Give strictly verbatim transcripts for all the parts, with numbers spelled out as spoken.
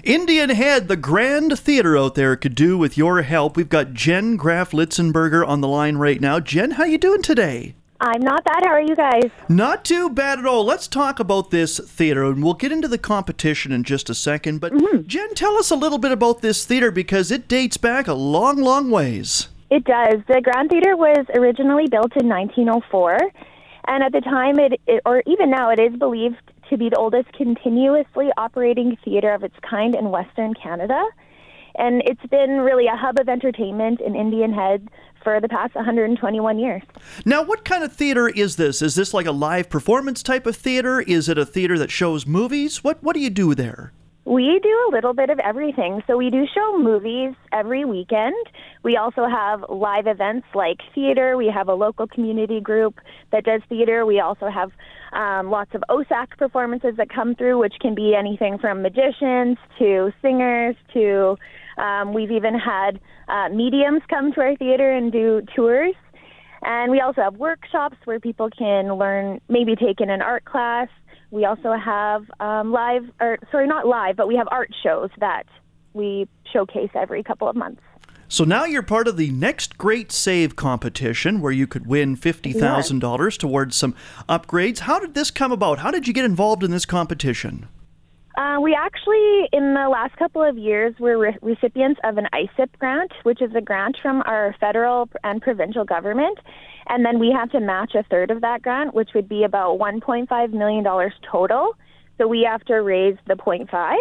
Indian Head, the Grand Theater out there could do with your help. We've got Jen Graf Litzenberger on the line right now. Jen, how you doing today? I'm not bad. How are you guys? Not too bad at all. Let's talk about this theater, and we'll get into the competition in just a second. But Mm-hmm. Jen, tell us a little bit about this theater because it dates back a long, long ways. It does. The Grand Theater was originally built in nineteen oh four, and at the time, it, it or even now, it is believed to be the oldest continuously operating theater of its kind in Western Canada. And it's been really a hub of entertainment in Indian Head for the past one hundred twenty-one years. Now, what kind of theater is this? Is this like a live performance type of theater? Is it a theater that shows movies? What What do you do there? We do a little bit of everything. So we do show movies every weekend. We also have live events like theater. We have a local community group that does theater. We also have um, lots of O S A C performances that come through, which can be anything from magicians to singers to um, we've even had uh, mediums come to our theater and do tours. And we also have workshops where people can learn, maybe take in an art class. We also have um, live, or sorry, not live, but we have art shows that we showcase every couple of months. So now you're part of the Next Great Save competition where you could win fifty thousand dollars towards some upgrades. How did this come about? How did you get involved in this competition? Uh, we actually, in the last couple of years, were re- recipients of an I S I P grant, which is a grant from our federal and provincial government. And then we have to match a third of that grant, which would be about one point five million dollars total. So we have to raise the zero point five.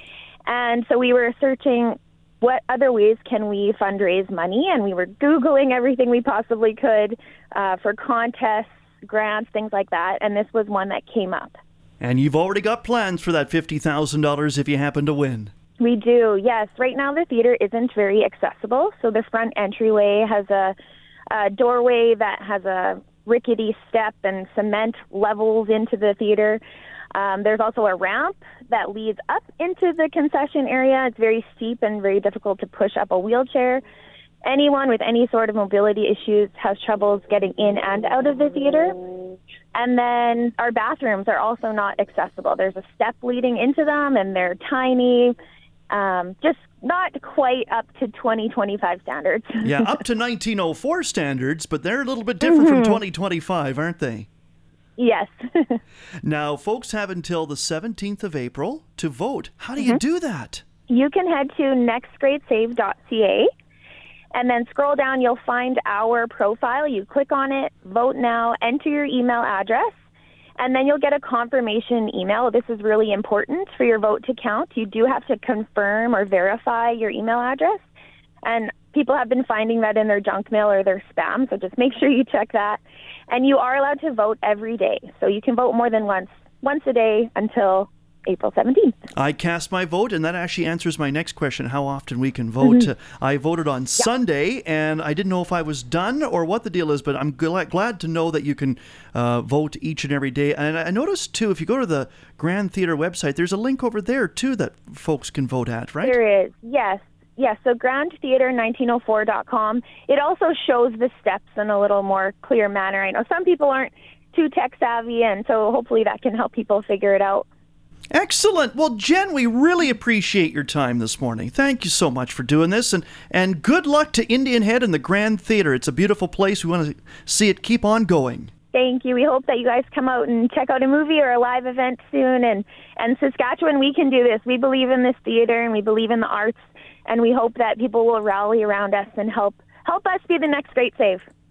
And so we were searching what other ways can we fundraise money, and we were Googling everything we possibly could uh, for contests, grants, things like that. And this was one that came up. And you've already got plans for that fifty thousand dollars if you happen to win. We do, yes. Right now the theater isn't very accessible. So the front entryway has a, a doorway that has a rickety step and cement levels into the theater. Um, there's also a ramp that leads up into the concession area. It's very steep and very difficult to push up a wheelchair. Anyone with any sort of mobility issues has troubles getting in and out of the theater. And then our bathrooms are also not accessible. There's a step leading into them, and they're tiny, um, just not quite up to twenty twenty-five standards. Yeah, up to nineteen oh four standards, but they're a little bit different Mm-hmm. from twenty twenty-five, aren't they? Yes. Now, folks have until the seventeenth of April to vote. How do Mm-hmm. you do that? You can head to next grade save dot c a. And then scroll down, you'll find our profile. You click on it, vote now, enter your email address, and then you'll get a confirmation email. This is really important for your vote to count. You do have to confirm or verify your email address. And people have been finding that in their junk mail or their spam, so just make sure you check that. And you are allowed to vote every day. So you can vote more than once, once a day until April seventeenth. I cast my vote, and that actually answers my next question, how often we can vote. Mm-hmm. Uh, I voted on Sunday, and I didn't know if I was done or what the deal is, but I'm gl- glad to know that you can uh, vote each and every day. And I noticed, too, if you go to the Grand Theater website, there's a link over there, too, that folks can vote at, right? There is, yes. Yes, so grand theater nineteen oh four dot com. It also shows the steps in a little more clear manner. I know some people aren't too tech savvy, and so hopefully that can help people figure it out. Excellent. Well, Jen, we really appreciate your time this morning. Thank you so much for doing this, and, and good luck to Indian Head and the Grand Theater. It's a beautiful place. We want to see it keep on going. Thank you. We hope that you guys come out and check out a movie or a live event soon. And, and Saskatchewan, we can do this. We believe in this theater, and we believe in the arts, and we hope that people will rally around us and help help us be the next great save.